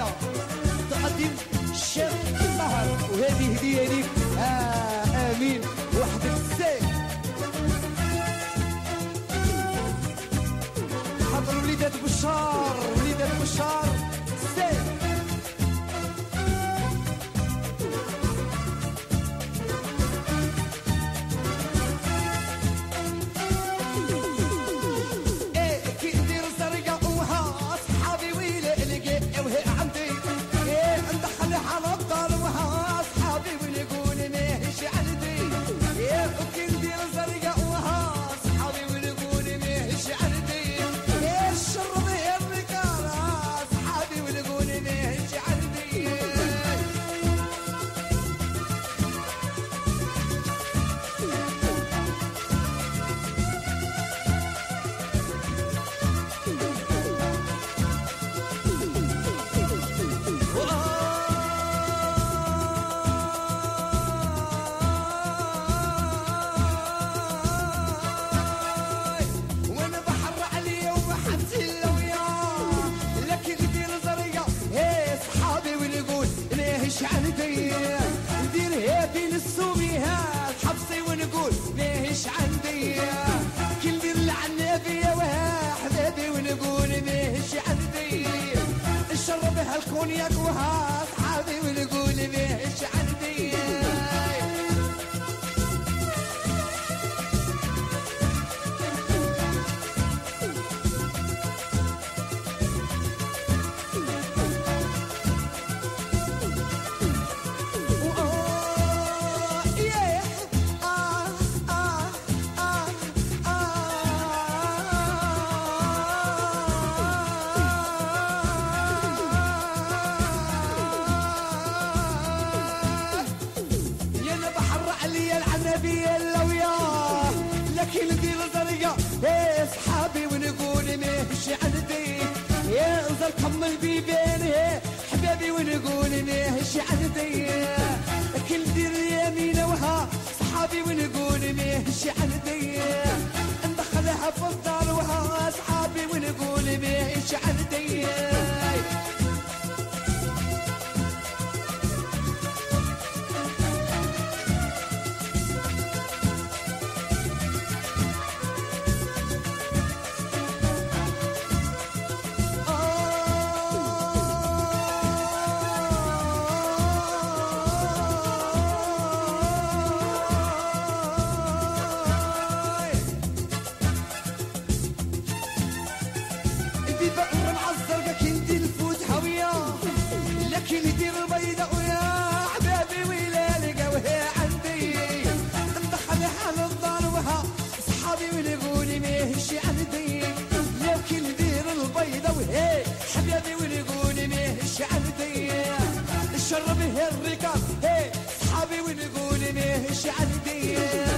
السعادة تقدم الشيخ طاهر، وهذه هدية ليك. آمين وحدك السيف. حضروا وليدات بشار، وليدات بشار السيف. نديرها بين السوميهات حبسي ونقول ماهيش عندي. كي ندير العنابية وها حبابي ونقول ماهيش عندي. نشربها الكونياك وها صحابي ونقول ماهيش عندي. لكن ندير زرقاء ايه صحابي ونقول ماهيش عندي. يا انزل كمل بيبان ايه حبابي ونقول ماهيش عندي. لكن ندير اليمين وها صحابي ونقول ماهيش عندي. ندخلها في الدار وها صحابي ونقول ماهيش عندي. لكن يدير البيضة ويا حبابي ويلالقى وهي عندي. ندخلها للدار وها صحابي ونقول ماهيش عندي. لكن يدير البيضة وهي حبابي ونقول ماهيش عندي. نشربها الركاب هي صحابي ونقول ماهيش عندي.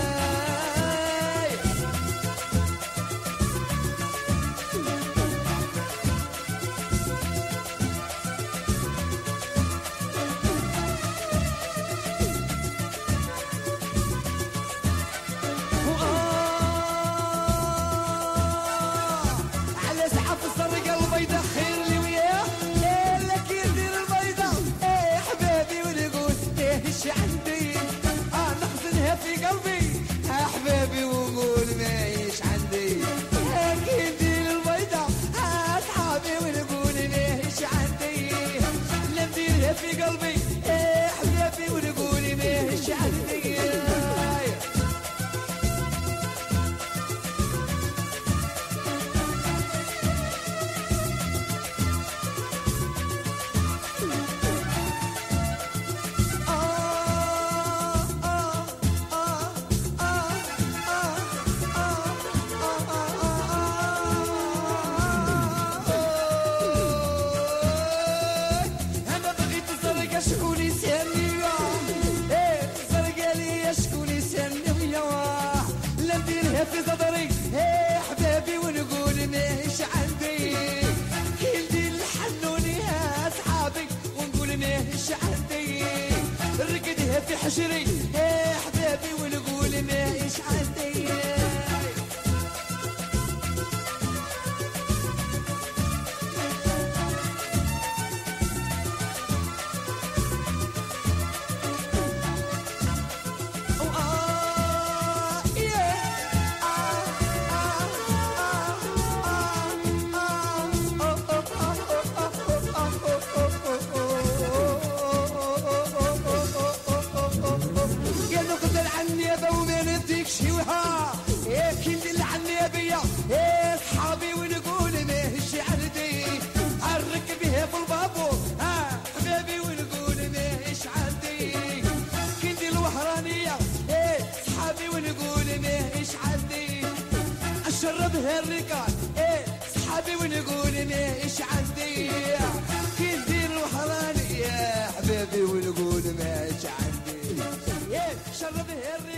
عندي نخزنها في قلبي احبابي ونقول ماهيش عندي. اكيد ندير البيضة اصحابي ونقول ماهيش عندي. نديرها في قلبي احبابي ونقول ماهيش عندي. شكون يسالني ايه زرقا ليا شكون يسالني ويا لا نديرها في صدري ايه حبابي ونقول ماهيش عندي. كي ندير الحنوني يا صحابي ونقول ماهيش عندي. رقدها في حجري ايه حبابي ونقول ماهيش عندي. شربها الركاب صحابي ونقول ماهيش عندي كي ندير الوحراني يا حبابي ونقول ماهيش عندي شربها الركاب